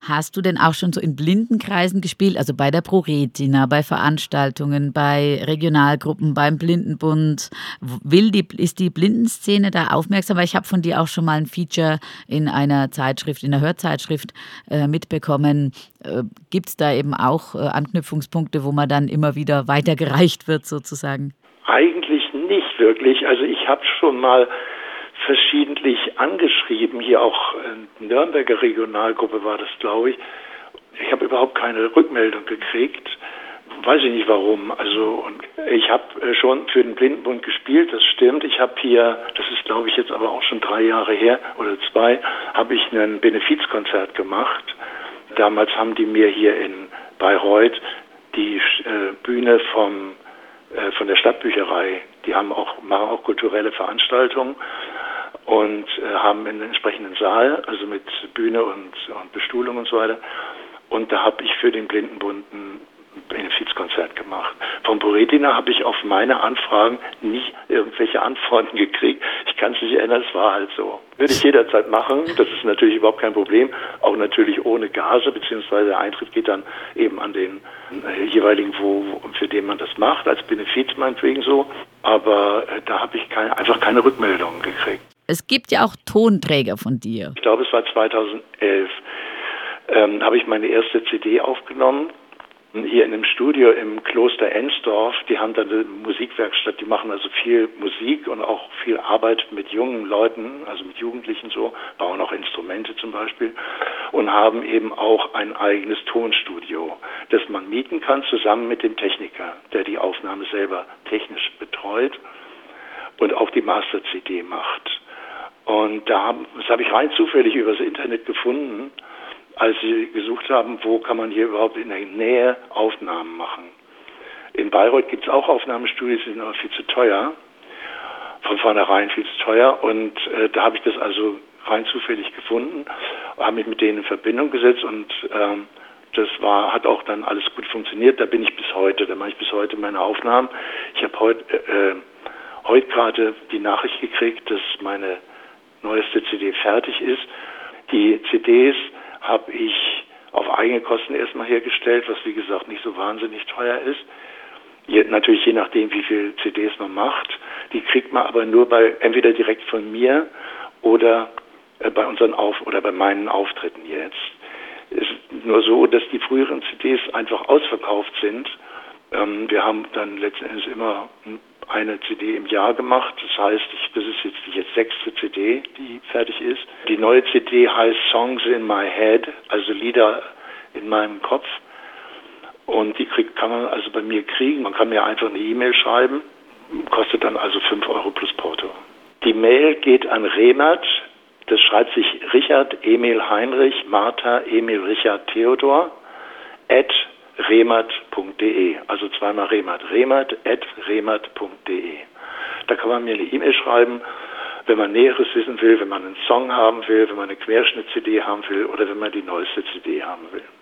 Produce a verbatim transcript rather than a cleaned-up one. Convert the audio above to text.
Hast du denn auch schon so in Blindenkreisen gespielt, also bei der ProRetina, bei Veranstaltungen, bei Regionalgruppen, beim Blindenbund? W will die ist die Blindenszene da aufmerksam? Weil ich habe von dir auch schon mal ein Feature in einer Zeitschrift, in 'ner Hörzeitschrift, äh, mitbekommen. Äh, Gibt's da eben auch, äh, Anknüpfungspunkte, wo man dann immer wieder weitergereicht wird sozusagen? Eigentlich nicht wirklich. Also ich habe schon mal verschiedentlich angeschrieben, hier auch äh, Nürnberger Regionalgruppe war das, glaube ich. Ich habe überhaupt keine Rückmeldung gekriegt. Weiß ich nicht warum. Also und ich habe äh, schon für den Blindenbund gespielt, das stimmt. Ich habe hier, das ist glaube ich jetzt aber auch schon drei Jahre her oder zwei, habe ich ein Benefizkonzert gemacht. Damals haben die mir hier in Bayreuth die äh, Bühne vom äh, von der Stadtbücherei, die haben auch machen auch kulturelle Veranstaltungen und äh, haben einen entsprechenden Saal, also mit Bühne und, und Bestuhlung und so weiter. Und da habe ich für den Blindenbund ein Benefizkonzert gemacht. Vom ProRetina habe ich auf meine Anfragen nicht irgendwelche Antworten gekriegt. Ich kann es nicht erinnern, es war halt so. Würde ich jederzeit machen, das ist natürlich überhaupt kein Problem. Auch natürlich ohne Gage, beziehungsweise der Eintritt geht dann eben an den äh, jeweiligen, wo, wo, für den man das macht, als Benefiz meinetwegen so. Aber äh, da habe ich kein, einfach keine Rückmeldungen gekriegt. Es gibt ja auch Tonträger von dir. Ich glaube, es war zweitausendelf. Ähm, habe ich meine erste C D aufgenommen. Hier in einem Studio im Kloster Ensdorf, die haben da eine Musikwerkstatt, die machen also viel Musik und auch viel Arbeit mit jungen Leuten, also mit Jugendlichen so, bauen auch Instrumente zum Beispiel und haben eben auch ein eigenes Tonstudio, das man mieten kann, zusammen mit dem Techniker, der die Aufnahme selber technisch betreut und auch die Master-C D macht. Und da haben, das habe ich rein zufällig übers Internet gefunden, als sie gesucht haben, wo kann man hier überhaupt in der Nähe Aufnahmen machen. In Bayreuth gibt es auch Aufnahmestudios, die sind aber viel zu teuer, von vornherein viel zu teuer. Und äh, da habe ich das also rein zufällig gefunden, habe mich mit denen in Verbindung gesetzt und ähm, das war, hat auch dann alles gut funktioniert. Da bin ich bis heute, da mache ich bis heute meine Aufnahmen. Ich habe heute äh, heute gerade die Nachricht gekriegt, dass meine neueste C D fertig ist. Die C Ds habe ich auf eigene Kosten erstmal hergestellt, was wie gesagt nicht so wahnsinnig teuer ist. Je, natürlich je nachdem, wie viel C Ds man macht. Die kriegt man aber nur bei entweder direkt von mir oder äh, bei unseren Auf oder bei meinen Auftritten jetzt. Es ist nur so, dass die früheren C Ds einfach ausverkauft sind. Ähm, wir haben dann letzten Endes immer eine C D im Jahr gemacht. Das heißt, ich, das ist jetzt die jetzt sechste C D, die fertig ist. Die neue C D heißt Songs in My Head, also Lieder in meinem Kopf. Und die kriegt, kann man also bei mir kriegen. Man kann mir einfach eine E-Mail schreiben, kostet dann also fünf Euro plus Porto. Die Mail geht an Remert, das schreibt sich Richard Emil Heinrich Martha Emil Richard Theodor at remert punkt de, also zweimal Remert, remert at remert punkt de. Da kann man mir eine E-Mail schreiben, wenn man Näheres wissen will, wenn man einen Song haben will, wenn man eine Querschnitt-C D haben will oder wenn man die neueste C D haben will.